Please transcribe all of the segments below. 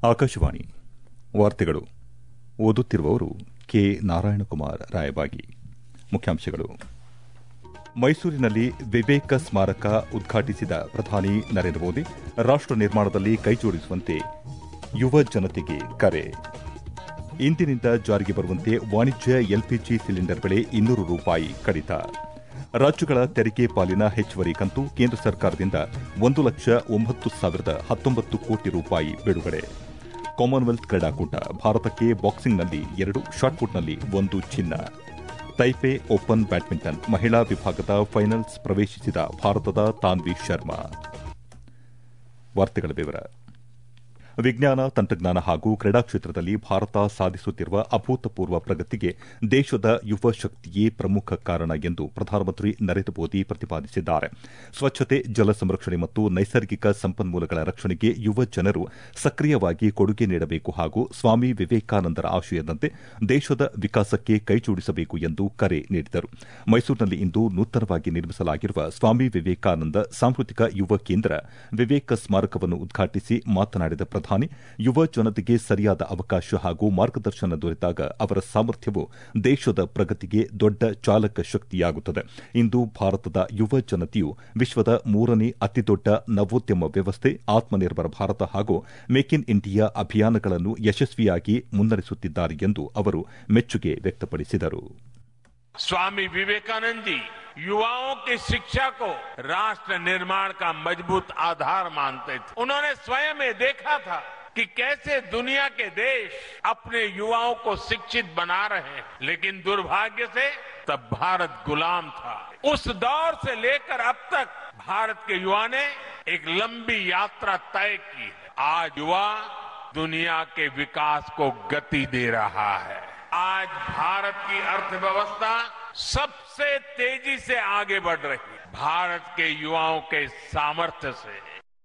ಆಕಾಶವಾಣಿ ವಾರ್ತೆಗಳು. ಓದುತ್ತಿರುವವರು ಕೆ ನಾರಾಯಣಕುಮಾರ್ ರಾಯಬಾಗಿ. ಮುಖ್ಯಾಂಶಗಳು. ಮೈಸೂರಿನಲ್ಲಿ ವಿವೇಕ ಸ್ಮಾರಕ ಉದ್ಘಾಟಿಸಿದ ಪ್ರಧಾನಿ ನರೇಂದ್ರ ಮೋದಿ, ರಾಷ್ಟ ನಿರ್ಮಾಣದಲ್ಲಿ ಕೈಜೋಡಿಸುವಂತೆ ಯುವ ಜನತೆಗೆ ಕರೆ. ಇಂದಿನಿಂದ ಜಾರಿಗೆ ಬರುವಂತೆ ವಾಣಿಜ್ಯ ಎಲ್ಪಿಜಿ ಸಿಲಿಂಡರ್ ಬೆಲೆ ₹200 ಕಡಿತ. ರಾಜ್ಯಗಳ ತೆರಿಗೆ ಪಾಲಿನ ಹೆಚ್ಚುವರಿ ಕಂತು ಕೇಂದ್ರ ಸರ್ಕಾರದಿಂದ ₹1,09,019 ಕೋಟಿ ಬಿಡುಗಡೆ. ಕಾಮನ್ವೆಲ್ತ್ ಕ್ರೀಡಾಕೂಟ, ಭಾರತಕ್ಕೆ ಬಾಕ್ಸಿಂಗ್ನಲ್ಲಿ 2, ಶಾಟ್ಪುಟ್ನಲ್ಲಿ 1 ಚಿನ್ನ. ತೈಪೆ ಓಪನ್ ಬ್ಯಾಡ್ಮಿಂಟನ್ ಮಹಿಳಾ ವಿಭಾಗದ ಫೈನಲ್ಸ್ ಪ್ರವೇಶಿಸಿದ ಭಾರತದ ತಾನ್ವಿ ಶರ್ಮಾ. ವಾರ್ತೆಗಳ ವಿವರ. ವಿಜ್ಞಾನ, ತಂತ್ರಜ್ಞಾನ ಹಾಗೂ ಕ್ರೀಡಾ ಕ್ಷೇತ್ರದಲ್ಲಿ ಭಾರತ ಸಾಧಿಸುತ್ತಿರುವ ಅಭೂತಪೂರ್ವ ಪ್ರಗತಿಗೆ ದೇಶದ ಯುವ ಶಕ್ತಿಯೇ ಪ್ರಮುಖ ಕಾರಣ ಎಂದು ಪ್ರಧಾನಮಂತ್ರಿ ನರೇಂದ್ರ ಮೋದಿ ಪ್ರತಿಪಾದಿಸಿದ್ದಾರೆ. ಸ್ವಚ್ಛತೆ, ಜಲ ಸಂರಕ್ಷಣೆ ಮತ್ತು ನೈಸರ್ಗಿಕ ಸಂಪನ್ಮೂಲಗಳ ರಕ್ಷಣೆಗೆ ಯುವ ಜನರು ಸಕ್ರಿಯವಾಗಿ ಕೊಡುಗೆ ನೀಡಬೇಕು ಹಾಗೂ ಸ್ವಾಮಿ ವಿವೇಕಾನಂದರ ಆಶಯದಂತೆ ದೇಶದ ವಿಕಾಸಕ್ಕೆ ಕೈಜೋಡಿಸಬೇಕು ಎಂದು ಕರೆ ನೀಡಿದರು. ಮೈಸೂರಿನಲ್ಲಿ ಇಂದು ನೂತನವಾಗಿ ನಿರ್ಮಿಸಲಾಗಿರುವ ಸ್ವಾಮಿ ವಿವೇಕಾನಂದ ಸಾಂಸ್ಕೃತಿಕ ಯುವ ಕೇಂದ್ರ ವಿವೇಕ ಸ್ಮಾರಕವನ್ನು ಉದ್ಘಾಟಿಸಿ ಮಾತನಾಡಿದ ಪ್ರಧಾನಿ, ಯುವ ಜನತೆಗೆ ಸರಿಯಾದ ಅವಕಾಶ ಹಾಗೂ ಮಾರ್ಗದರ್ಶನ ದೊರೆತಾಗ ಅವರ ಸಾಮರ್ಥ್ಯವು ದೇಶದ ಪ್ರಗತಿಗೆ ದೊಡ್ಡ ಚಾಲಕ ಶಕ್ತಿಯಾಗುತ್ತದೆ. ಇಂದು ಭಾರತದ ಯುವ ಜನತೆಯು ವಿಶ್ವದ 3ನೇ ಅತಿದೊಡ್ಡ ನವೋದ್ಯಮ ವ್ಯವಸ್ಥೆ, ಆತ್ಮನಿರ್ಭರ ಭಾರತ ಹಾಗೂ ಮೇಕ್ ಇನ್ ಇಂಡಿಯಾ ಅಭಿಯಾನಗಳನ್ನು ಯಶಸ್ವಿಯಾಗಿ ಮುನ್ನಡೆಸುತ್ತಿದ್ದಾರೆ ಎಂದು ಅವರು ಮೆಚ್ಚುಗೆ ವ್ಯಕ್ತಪಡಿಸಿದರು. स्वामी विवेकानंद जी युवाओं की शिक्षा को राष्ट्र निर्माण का मजबूत आधार मानते थे. उन्होंने स्वयं ये देखा था कि कैसे दुनिया के देश अपने युवाओं को शिक्षित बना रहे हैं, लेकिन दुर्भाग्य से तब भारत गुलाम था. उस दौर से लेकर अब तक भारत के युवा ने एक लंबी यात्रा तय की. आज युवा दुनिया के विकास को गति दे रहा है. आज भारत की अर्थव्यवस्था सबसे तेजी से आगे बढ़ रही है, भारत के युवाओं के सामर्थ्य से.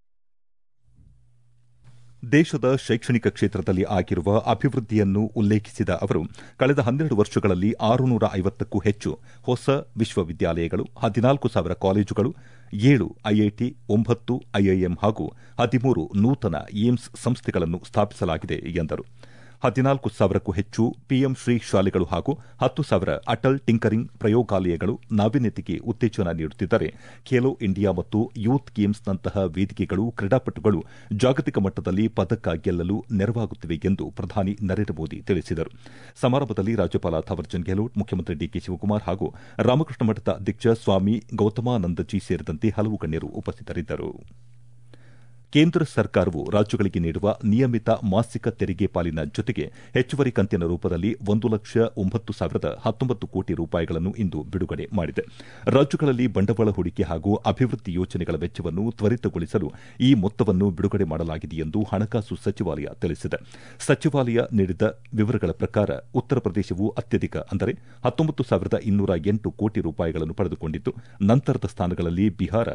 ದೇಶದ ಶೈಕ್ಷಣಿಕ ಕ್ಷೇತ್ರದಲ್ಲಿ ಆಗಿರುವ ಅಭಿವೃದ್ಧಿಯನ್ನು ಉಲ್ಲೇಖಿಸಿದ ಅವರು, ಕಳೆದ 12 ವರ್ಷಗಳಲ್ಲಿ 650ಕ್ಕೂ ಹೆಚ್ಚು ಹೊಸ ವಿಶ್ವವಿದ್ಯಾಲಯಗಳು, 14,000 ಕಾಲೇಜುಗಳು, 7 ಐಐಟಿ, 9 ಐಐಎಂ ಹಾಗೂ 13 ನೂತನ ಏಮ್ಸ್ ಸಂಸ್ಥೆಗಳನ್ನು ಸ್ಥಾಪಿಸಲಾಗಿದೆ ಎಂದರು. 14,000ಕ್ಕೂ ಹೆಚ್ಚು ಪಿಎಂ ಶ್ರೀ ಶಾಲೆಗಳು ಹಾಗೂ 10,000 ಅಟಲ್ ಟಿಂಕರಿಂಗ್ ಪ್ರಯೋಗಾಲಯಗಳು ನಾವೀನ್ಯತೆಗೆ ಉತ್ತೇಜನ ನೀಡುತ್ತಿದ್ದರೆ, ಖೇಲೋ ಇಂಡಿಯಾ ಮತ್ತು ಯೂತ್ ಗೇಮ್ಸ್ನಂತಹ ವೇದಿಕೆಗಳು ಕ್ರೀಡಾಪಟುಗಳು ಜಾಗತಿಕ ಮಟ್ಟದಲ್ಲಿ ಪದಕ ಗೆಲ್ಲಲು ನೆರವಾಗುತ್ತಿವೆ ಎಂದು ಪ್ರಧಾನಿ ನರೇಂದ್ರ ಮೋದಿ ತಿಳಿಸಿದರು. ಸಮಾರಂಭದಲ್ಲಿ ರಾಜ್ಯಪಾಲ ಥಾವರ್ಚಂದ್ ಗೆಹ್ಲೋಟ್, ಮುಖ್ಯಮಂತ್ರಿ ಡಿಕೆ ಶಿವಕುಮಾರ್ ಹಾಗೂ ರಾಮಕೃಷ್ಣ ಮಠದ ಅಧ್ಯಕ್ಷ ಸ್ವಾಮಿ ಗೌತಮಾನಂದಜಿ ಸೇರಿದಂತೆ ಹಲವು ಗಣ್ಯರು ಉಪಸ್ಥಿತರಿದ್ದರು. ಕೇಂದ್ರ ಸರ್ಕಾರವು ರಾಜ್ಯಗಳಿಗೆ ನೀಡುವ ನಿಯಮಿತ ಮಾಸಿಕ ತೆರಿಗೆ ಪಾಲಿನ ಜೊತೆಗೆ ಹೆಚ್ಚುವರಿ ಕಂತಿನ ರೂಪದಲ್ಲಿ ₹1,09,019 ಕೋಟಿ ಇಂದು ಬಿಡುಗಡೆ ಮಾಡಿದೆ. ರಾಜ್ಯಗಳಲ್ಲಿ ಬಂಡವಾಳ ಹೂಡಿಕೆ ಹಾಗೂ ಅಭಿವೃದ್ಧಿ ಯೋಜನೆಗಳ ವೆಚ್ಚವನ್ನು ತ್ವರಿತಗೊಳಿಸಲು ಈ ಮೊತ್ತವನ್ನು ಬಿಡುಗಡೆ ಮಾಡಲಾಗಿದೆ ಎಂದು ಹಣಕಾಸು ಸಚಿವಾಲಯ ತಿಳಿಸಿದೆ. ಸಚಿವಾಲಯ ನೀಡಿದ ವಿವರಗಳ ಪ್ರಕಾರ ಉತ್ತರ ಪ್ರದೇಶವು ಅತ್ಯಧಿಕ ಅಂದರೆ ₹19,208 ಕೋಟಿ ಪಡೆದುಕೊಂಡಿದ್ದು, ನಂತರದ ಸ್ಥಾನಗಳಲ್ಲಿ ಬಿಹಾರ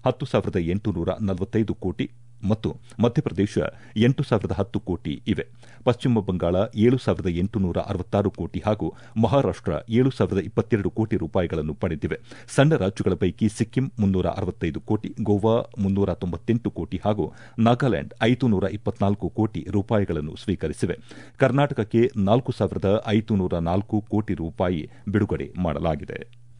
$10,845 ಕೋಟಿ ಮತ್ತು ಮಧ್ಯಪ್ರದೇಶ $8,010 ಕೋಟಿ ಇವೆ. ಪಶ್ಚಿಮ ಬಂಗಾಳ $7,866 ಕೋಟಿ ಹಾಗೂ ಮಹಾರಾಷ್ಟ $7,022 ಕೋಟಿ ಪಡೆದಿವೆ. ಸಣ್ಣ ರಾಜ್ಯಗಳ ಪೈಕಿ ಸಿಕ್ಕಿಂ $365 ಕೋಟಿ, ಗೋವಾ $398 ಕೋಟಿ ಹಾಗೂ ನಾಗಾಲ್ಯಾಂಡ್ $524 ಕೋಟಿ ಸ್ವೀಕರಿಸಿವೆ. ಕರ್ನಾಟಕಕ್ಕೆ $4,504 ಕೋಟಿ ಬಿಡುಗಡೆ ಮಾಡಲಾಗಿದೆ.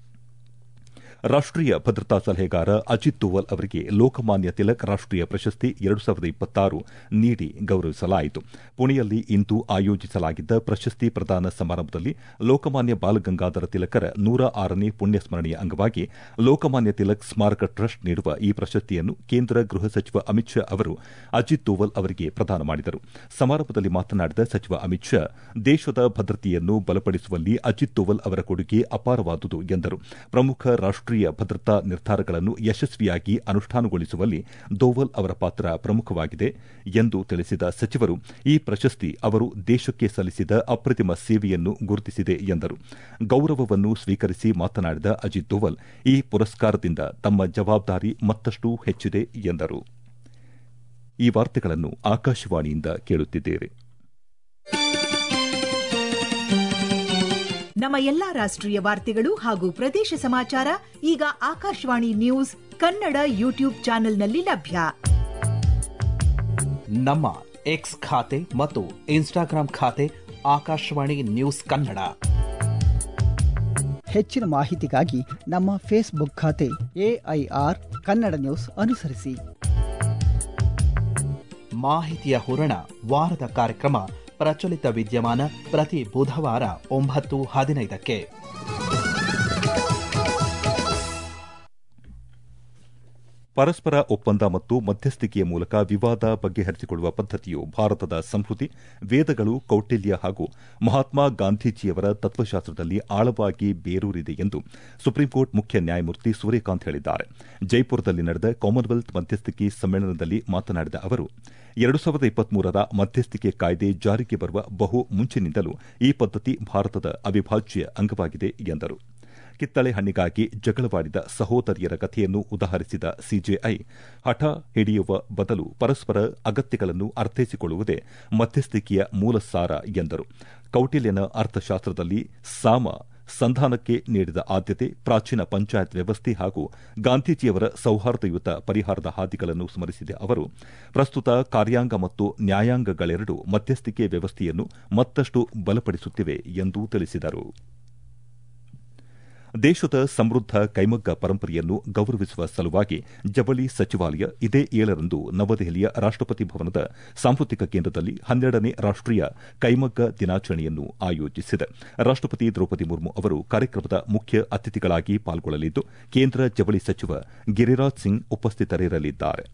ರಾಷ್ಟೀಯ ಭದ್ರತಾ ಸಲಹೆಗಾರ ಅಜಿತ್ ದೋವಲ್ ಅವರಿಗೆ ಲೋಕಮಾನ್ಯ ತಿಲಕ್ ರಾಷ್ಟೀಯ ಪ್ರಶಸ್ತಿ 2026 ನೀಡಿ ಗೌರವಿಸಲಾಯಿತು. ಪುಣೆಯಲ್ಲಿ ಇಂದು ಆಯೋಜಿಸಲಾಗಿದ್ದ ಪ್ರಶಸ್ತಿ ಪ್ರದಾನ ಸಮಾರಂಭದಲ್ಲಿ ಲೋಕಮಾನ್ಯ ಬಾಲಗಂಗಾಧರ ತಿಲಕರ 106ನೇ ಪುಣ್ಯಸ್ಮರಣೆಯ ಅಂಗವಾಗಿ ಲೋಕಮಾನ್ಯ ತಿಲಕ್ ಸ್ಮಾರಕ ಟ್ರಸ್ಟ್ ನೀಡುವ ಈ ಪ್ರಶಸ್ತಿಯನ್ನು ಕೇಂದ್ರ ಗೃಹ ಸಚಿವ ಅಮಿತ್ ಶಾ ಅವರು ಅಜಿತ್ ದೋವಲ್ ಅವರಿಗೆ ಪ್ರದಾನ ಮಾಡಿದರು. ಸಮಾರಂಭದಲ್ಲಿ ಮಾತನಾಡಿದ ಸಚಿವ ಅಮಿತ್ ಶಾ, ದೇಶದ ಭದ್ರತೆಯನ್ನು ಬಲಪಡಿಸುವಲ್ಲಿ ಅಜಿತ್ ದೋವಲ್ ಅವರ ಕೊಡುಗೆ ಅಪಾರವಾದುದು ಎಂದರು. ಪ್ರಮುಖ ರಾಷ್ಟೀಯ ಭದ್ರತಾ ನಿರ್ಧಾರಗಳನ್ನು ಯಶಸ್ವಿಯಾಗಿ ಅನುಷ್ಠಾನಗೊಳಿಸುವಲ್ಲಿ ದೋವಲ್ ಅವರ ಪಾತ್ರ ಪ್ರಮುಖವಾಗಿದೆ ಎಂದು ತಿಳಿಸಿದ ಸಚಿವರು, ಈ ಪ್ರಶಸ್ತಿ ಅವರು ದೇಶಕ್ಕೆ ಸಲ್ಲಿಸಿದ ಅಪ್ರತಿಮ ಸೇವೆಯನ್ನು ಗುರುತಿಸಿದೆ ಎಂದರು. ಗೌರವವನ್ನು ಸ್ವೀಕರಿಸಿ ಮಾತನಾಡಿದ ಅಜಿತ್ ದೋವಲ್, ಈ ಪುರಸ್ಕಾರದಿಂದ ತಮ್ಮ ಜವಾಬ್ದಾರಿ ಮತ್ತಷ್ಟು ಹೆಚ್ಚಿದೆ ಎಂದರು. ಈ ವಾರ್ತೆಗಳನ್ನು ಆಕಾಶವಾಣಿಯಿಂದ ಕೇಳುತ್ತಿದ್ದೇವೆ. ನಮ್ಮ ಎಲ್ಲಾ ರಾಷ್ಟ್ರೀಯ ವಾರ್ತೆಗಳು ಹಾಗೂ ಪ್ರದೇಶ ಸಮಾಚಾರ ಈಗ ಆಕಾಶವಾಣಿ ನ್ಯೂಸ್ ಕನ್ನಡ ಯೂಟ್ಯೂಬ್ ಚಾನೆಲ್ನಲ್ಲಿ ಲಭ್ಯ. ನಮ್ಮ ಎಕ್ಸ್ ಖಾತೆ ಮತ್ತು ಇನ್ಸ್ಟಾಗ್ರಾಂ ಖಾತೆ ಆಕಾಶವಾಣಿ ನ್ಯೂಸ್ ಕನ್ನಡ. ಹೆಚ್ಚಿನ ಮಾಹಿತಿಗಾಗಿ ನಮ್ಮ ಫೇಸ್ಬುಕ್ ಖಾತೆ AIR ಕನ್ನಡ ನ್ಯೂಸ್ ಅನುಸರಿಸಿ. ಮಾಹಿತಿಯ ಹೂರಣ ವಾರದ ಕಾರ್ಯಕ್ರಮ ಪ್ರಚಲಿತ ವಿದ್ಯಮಾನ ಪ್ರತಿ ಬುಧವಾರ 9:15. ಪರಸ್ಪರ ಒಪ್ಪಂದ ಮತ್ತು ಮಧ್ಯಸ್ಥಿಕೆಯ ಮೂಲಕ ವಿವಾದ ಬಗೆಹರಿಸಿಕೊಳ್ಳುವ ಪದ್ಧತಿಯು ಭಾರತದ ಸಂಸ್ಕೃತಿ, ವೇದಗಳು, ಕೌಟಿಲ್ಯ ಹಾಗೂ ಮಹಾತ್ಮ ಗಾಂಧೀಜಿಯವರ ತತ್ವಶಾಸ್ತ್ರದಲ್ಲಿ ಆಳವಾಗಿ ಬೇರೂರಿದೆ ಎಂದು ಸುಪ್ರೀಂಕೋರ್ಟ್ ಮುಖ್ಯ ನ್ಯಾಯಮೂರ್ತಿ ಸೂರ್ಯಕಾಂತ್ ಹೇಳಿದ್ದಾರೆ. ಜೈಪುರದಲ್ಲಿ ನಡೆದ ಕಾಮನ್ವೆಲ್ತ್ ಮಧ್ಯಸ್ಥಿಕೆ ಸಮ್ಮೇಳನದಲ್ಲಿ ಮಾತನಾಡಿದ ಅವರು, 2023ರ ಮಧ್ಯಸ್ಥಿಕೆ ಕಾಯ್ದೆ ಜಾರಿಗೆ ಬರುವ ಬಹು ಮುಂಚಿನಿಂದಲೂ ಈ ಪದ್ಧತಿ ಭಾರತದ ಅವಿಭಾಜ್ಯ ಅಂಗವಾಗಿದೆ ಎಂದರು. ಕಿತ್ತಳೆ ಹಣ್ಣಿಗಾಗಿ ಜಗಳವಾಡಿದ ಸಹೋದರಿಯರ ಕಥೆಯನ್ನು ಉದಾಹರಿಸಿದ ಸಿಜೆಐ, ಹಠ ಹಿಡಿಯುವ ಬದಲು ಪರಸ್ಪರ ಅಗತ್ಯಗಳನ್ನು ಅರ್ಥೈಸಿಕೊಳ್ಳುವುದೇ ಮಧ್ಯಸ್ಥಿಕೆಯ ಮೂಲ ಸಾರ ಎಂದರು. ಕೌಟಿಲ್ಯನ ಅರ್ಥಶಾಸ್ತ್ರದಲ್ಲಿ ಸಾಮ ಸಂಧಾನಕ್ಕೆ ನೀಡಿದ ಆದ್ಯತೆ, ಪ್ರಾಚೀನ ಪಂಚಾಯತ್ ವ್ಯವಸ್ಥೆ ಹಾಗೂ ಗಾಂಧೀಜಿಯವರ ಸೌಹಾರ್ದಯುತ ಪರಿಹಾರದ ಹಾದಿಗಳನ್ನು ಸ್ಮರಿಸಿದ ಅವರು, ಪ್ರಸ್ತುತ ಕಾರ್ಯಾಂಗ ಮತ್ತು ನ್ಯಾಯಾಂಗಗಳೆರಡೂ ಮಧ್ಯಸ್ಥಿಕೆ ವ್ಯವಸ್ಥೆಯನ್ನು ಮತ್ತಷ್ಟು ಬಲಪಡಿಸುತ್ತಿವೆ ಎಂದು ತಿಳಿಸಿದರು. ದೇಶದ ಸಮೃದ್ಧ ಕೈಮಗ್ಗ ಪರಂಪರೆಯನ್ನು ಗೌರವಿಸುವ ಸಲುವಾಗಿ ಜವಳಿ ಸಚಿವಾಲಯ ಇದೇ 7ರಂದು ನವದೆಹಲಿಯ ರಾಷ್ಟಪತಿ ಭವನದ ಸಾಂಸ್ಕೃತಿಕ ಕೇಂದ್ರದಲ್ಲಿ 12ನೇ ರಾಷ್ಟೀಯ ಕೈಮಗ್ಗ ದಿನಾಚರಣೆಯನ್ನು ಆಯೋಜಿಸಿದೆ. ರಾಷ್ಟಪತಿ ದ್ರೌಪದಿ ಮುರ್ಮು ಅವರು ಕಾರ್ಯಕ್ರಮದ ಮುಖ್ಯ ಅತಿಥಿಗಳಾಗಿ ಪಾಲ್ಗೊಳ್ಳಲಿದ್ದು, ಕೇಂದ್ರ ಜವಳಿ ಸಚಿವ ಗಿರಿರಾಜ್ ಸಿಂಗ್ ಉಪಸ್ಥಿತರಿರಲಿದ್ದಾರೆ.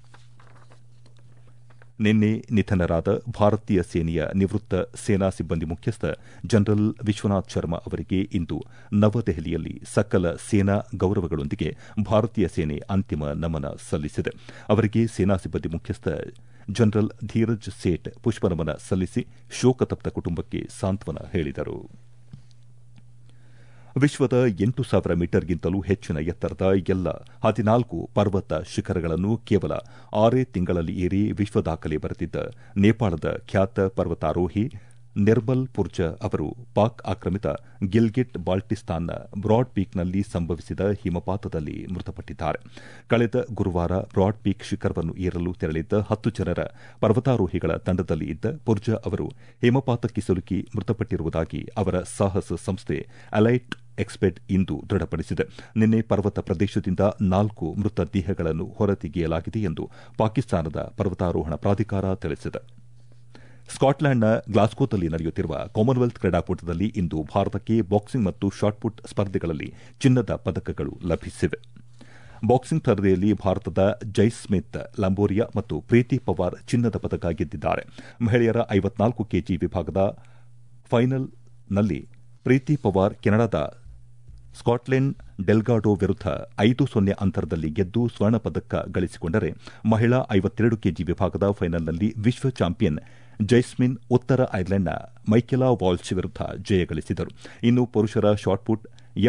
ನಿನ್ನೆ ನಿಧನರಾದ ಭಾರತೀಯ ಸೇನೆಯ ನಿವೃತ್ತ ಸೇನಾ ಸಿಬ್ಬಂದಿ ಮುಖ್ಯಸ್ಥ ಜನರಲ್ ವಿಶ್ವನಾಥ್ ಶರ್ಮಾ ಅವರಿಗೆ ಇಂದು ನವದೆಹಲಿಯಲ್ಲಿ ಸಕಲ ಸೇನಾ ಗೌರವಗಳೊಂದಿಗೆ ಭಾರತೀಯ ಸೇನೆ ಅಂತಿಮ ನಮನ ಸಲ್ಲಿಸಿದೆ. ಅವರಿಗೆ ಸೇನಾ ಸಿಬ್ಬಂದಿ ಮುಖ್ಯಸ್ಥ ಜನರಲ್ ಧೀರಜ್ ಸೇಠ್ ಪುಷ್ಪನಮನ ಸಲ್ಲಿಸಿ ಶೋಕತಪ್ತ ಕುಟುಂಬಕ್ಕೆ ಸಾಂತ್ವನ ಹೇಳಿದರು. ವಿಶ್ವದ 8,000 ಮೀಟರ್ಗಿಂತಲೂ ಹೆಚ್ಚಿನ ಎತ್ತರದ ಎಲ್ಲ 14 ಪರ್ವತ ಶಿಖರಗಳನ್ನು ಕೇವಲ 6 ತಿಂಗಳಲ್ಲಿ ಏರಿ ವಿಶ್ವ ದಾಖಲೆ ಬರೆದಿದ್ದ ನೇಪಾಳದ ಖ್ಯಾತ ಪರ್ವತಾರೋಹಿ ನಿರ್ಮಲ್ ಪುರ್ಜಾ ಅವರು ಪಾಕ್ ಆಕ್ರಮಿತ ಗಿಲ್ಗಿಟ್ ಬಾಲ್ಟಿಸ್ತಾನ್ನ ಬ್ರಾಡ್ ಪೀಕ್ನಲ್ಲಿ ಸಂಭವಿಸಿದ ಹಿಮಪಾತದಲ್ಲಿ ಮೃತಪಟ್ಟಿದ್ದಾರೆ. ಕಳೆದ ಗುರುವಾರ ಬ್ರಾಡ್ ಪೀಕ್ ಶಿಖರವನ್ನು ಏರಲು ತೆರಳಿದ್ದ 10 ಜನರ ಪರ್ವತಾರೋಹಿಗಳ ತಂಡದಲ್ಲಿ ಇದ್ದ ಪುರ್ಜಾ ಅವರು ಹಿಮಪಾತಕ್ಕೆ ಸಿಲುಕಿ ಮೃತಪಟ್ಟಿರುವುದಾಗಿ ಅವರ ಸಾಹಸ ಸಂಸ್ಥೆ ಅಲೈಟ್ ಎಕ್ಸ್ಪೆಟ್ ಇಂದು ದೃಢಪಡಿಸಿದೆ. ನಿನ್ನೆ ಪರ್ವತ ಪ್ರದೇಶದಿಂದ 4 ಮೃತ ದೇಹಗಳನ್ನು ಹೊರತೆಗೆಯಲಾಗಿದೆ ಎಂದು ಪಾಕಿಸ್ತಾನದ ಪರ್ವತಾರೋಹಣ ಪ್ರಾಧಿಕಾರ ತಿಳಿಸಿದೆ. ಸ್ಕಾಟ್ಲೆಂಡ್ನ ಗ್ಲಾಸ್ಗೋದಲ್ಲಿ ನಡೆಯುತ್ತಿರುವ ಕಾಮನ್ವೆಲ್ತ್ ಕ್ರೀಡಾಕೂಟದಲ್ಲಿ ಇಂದು ಭಾರತಕ್ಕೆ ಬಾಕ್ಸಿಂಗ್ ಮತ್ತು ಶಾಟ್ಪುಟ್ ಸ್ಪರ್ಧೆಗಳಲ್ಲಿ ಚಿನ್ನದ ಪದಕಗಳು ಲಭಿಸಿವೆ. ಬಾಕ್ಸಿಂಗ್ ಸ್ಪರ್ಧೆಯಲ್ಲಿ ಭಾರತದ ಜೈಸ್ಮಿತ್ ಲಂಬೋರಿಯಾ ಮತ್ತು ಪ್ರೀತಿ ಪವಾರ್ ಚಿನ್ನದ ಪದಕ ಗೆದ್ದಿದ್ದಾರೆ. ಮಹಿಳೆಯರ 54 ಕೆಜಿ ವಿಭಾಗದ ಫೈನಲ್ನಲ್ಲಿ ಪ್ರೀತಿ ಪವಾರ್ ಕೆನಡಾದ ಸ್ಕಾಟ್ಲೆಂಡ್ ಡೆಲ್ಗಾಡೋ ವಿರುದ್ಧ 5-0 ಅಂತರದಲ್ಲಿ ಗೆದ್ದು ಸ್ವರ್ಣ ಪದಕ ಗಳಿಸಿಕೊಂಡರೆ, ಮಹಿಳಾ 52 ಕೆಜಿ ವಿಭಾಗದ ಫೈನಲ್ನಲ್ಲಿ ವಿಶ್ವ ಚಾಂಪಿಯನ್ ಜೈಸ್ಮಿನ್ ಉತ್ತರ ಐರ್ಲೆಂಡ್ನ ಮೈಕೆಲಾ ವಾಲ್ಶ್ ವಿರುದ್ಧ ಜಯ ಗಳಿಸಿದರು. ಇನ್ನು ಪುರುಷರ ಶಾಟ್ಪುಟ್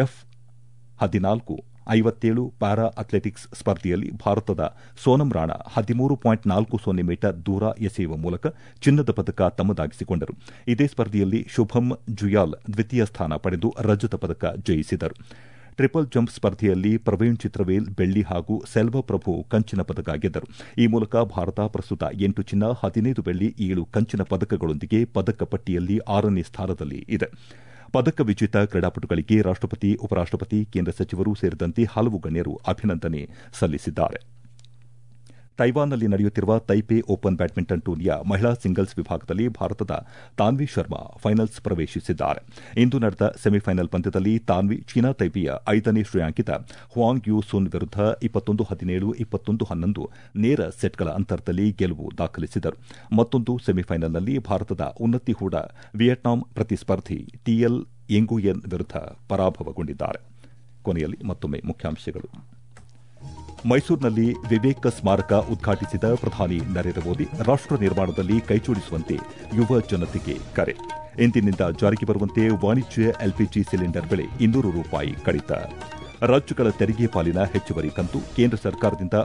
F14 57 ಪ್ಯಾರಾ ಅಥ್ಲೆಟಿಕ್ಸ್ ಸ್ಪರ್ಧೆಯಲ್ಲಿ ಭಾರತದ ಸೋನಂ ರಾಣಾ 13.40 ಮೀಟರ್ ದೂರ ಎಸೆಯುವ ಮೂಲಕ ಚಿನ್ನದ ಪದಕ ತಮ್ಮದಾಗಿಸಿಕೊಂಡರು. ಇದೇ ಸ್ಪರ್ಧೆಯಲ್ಲಿ ಶುಭಂ ಜುಯಾಲ್ ದ್ವಿತೀಯ ಸ್ಥಾನ ಪಡೆದು ರಜತ ಪದಕ ಜಯಿಸಿದರು. ಟ್ರಿಪಲ್ ಜಂಪ್ ಸ್ಪರ್ಧೆಯಲ್ಲಿ ಪ್ರವೀಣ್ ಚಿತ್ರವೇಲ್ ಬೆಳ್ಳಿ ಹಾಗೂ ಸೆಲ್ವ ಪ್ರಭು ಕಂಚಿನ ಪದಕ ಗೆದ್ದರು. ಈ ಮೂಲಕ ಭಾರತ ಪ್ರಸ್ತುತ 8 ಚಿನ್ನ, 15 ಬೆಳ್ಳಿ, 7 ಕಂಚಿನ ಪದಕಗಳೊಂದಿಗೆ ಪದಕ ಪಟ್ಟಿಯಲ್ಲಿ 6ನೇ ಸ್ಥಾನದಲ್ಲಿ ಇದೆ. ಪದಕ ವಿಜೇತ ಕ್ರೀಡಾಪಟುಗಳಿಗೆ ರಾಷ್ಟಪತಿ, ಉಪರಾಷ್ಟಪತಿ, ಕೇಂದ್ರ ಸಚಿವರು ಸೇರಿದಂತೆ ಹಲವು ಗಣ್ಯರು ಅಭಿನಂದನೆ ಸಲ್ಲಿಸಿದ್ದಾರೆ. ತೈವಾನ್ನಲ್ಲಿ ನಡೆಯುತ್ತಿರುವ ತೈಪೆ ಓಪನ್ ಬ್ಯಾಡ್ಮಿಂಟನ್ ಟೂರ್ನಿಯ ಮಹಿಳಾ ಸಿಂಗಲ್ಸ್ ವಿಭಾಗದಲ್ಲಿ ಭಾರತದ ತಾನ್ವಿ ಶರ್ಮಾ ಫೈನಲ್ಸ್ ಪ್ರವೇಶಿಸಿದ್ದಾರೆ. ಇಂದು ನಡೆದ ಸೆಮಿಫೈನಲ್ ಪಂದ್ಯದಲ್ಲಿ ತಾನ್ವಿ ಚೀನಾ ತೈಪೆಯ 5ನೇ ಶ್ರೇಯಾಂಕಿತ ಹುವಾಂಗ್ ಯು ಸುನ್ ವಿರುದ್ಧ 21-17, 21-11 ನೇರ ಸೆಟ್ಗಳ ಅಂತರದಲ್ಲಿ ಗೆಲುವು ದಾಖಲಿಸಿದರು. ಮತ್ತೊಂದು ಸೆಮಿಫೈನಲ್ನಲ್ಲಿ ಭಾರತದ ಉನ್ನತಿ ಹೂಡ ವಿಯೆಟ್ನಾಂ ಪ್ರತಿಸ್ಪರ್ಧಿ ಟಿಎಲ್ ಎಂಗುಯೆನ್ ವಿರುದ್ಧ ಪರಾಭವಗೊಂಡಿದ್ದಾರೆ. ಕೊನೆಯಲ್ಲಿ ಮತ್ತೊಮ್ಮೆ ಮುಖ್ಯಾಂಶಗಳು. ಮೈಸೂರಿನಲ್ಲಿ ವಿವೇಕ ಸ್ಮಾರಕ ಉದ್ಘಾಟಿಸಿದ ಪ್ರಧಾನಿ ನರೇಂದ್ರ ಮೋದಿ, ರಾಷ್ಟ ನಿರ್ಮಾಣದಲ್ಲಿ ಕೈಜೋಡಿಸುವಂತೆ ಯುವ ಜನತೆಗೆ ಕರೆ. ಇಂದಿನಿಂದ ಜಾರಿಗೆ ಬರುವಂತೆ ವಾಣಿಜ್ಯ ಎಲ್ಪಿಜಿ ಸಿಲಿಂಡರ್ ಬೆಲೆ ₹200 ಕಡಿತ. ರಾಜ್ಯಗಳ ತೆರಿಗೆ ಪಾಲಿನ ಹೆಚ್ಚುವರಿ ಕಂತು ಕೇಂದ್ರ ಸರ್ಕಾರದಿಂದ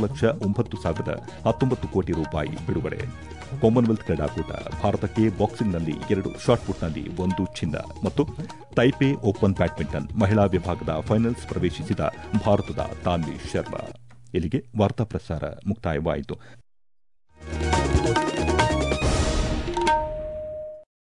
₹1,09,019 ಕೋಟಿ ಬಿಡುಗಡೆ. ಕಾಮನ್ವೆಲ್ತ್ ಕ್ರೀಡಾಕೂಟ, ಭಾರತಕ್ಕೆ ಬಾಕ್ಸಿಂಗ್ನಲ್ಲಿ 2, ಶಾಟ್ಪುಟ್ನಲ್ಲಿ 1 ಚಿನ್ನ ಮತ್ತು ತೈಪೆ ಓಪನ್ ಬ್ಯಾಡ್ಮಿಂಟನ್ ಮಹಿಳಾ ವಿಭಾಗದ ಫೈನಲ್ಸ್ ಪ್ರವೇಶಿಸಿದ ಭಾರತದ ತಾನ್ವಿ ಶರ್ಮಾ. ಇಲ್ಲಿಗೆ ವಾರ್ತಾ ಪ್ರಸಾರ ಮುಕ್ತಾಯವಾಯಿತು.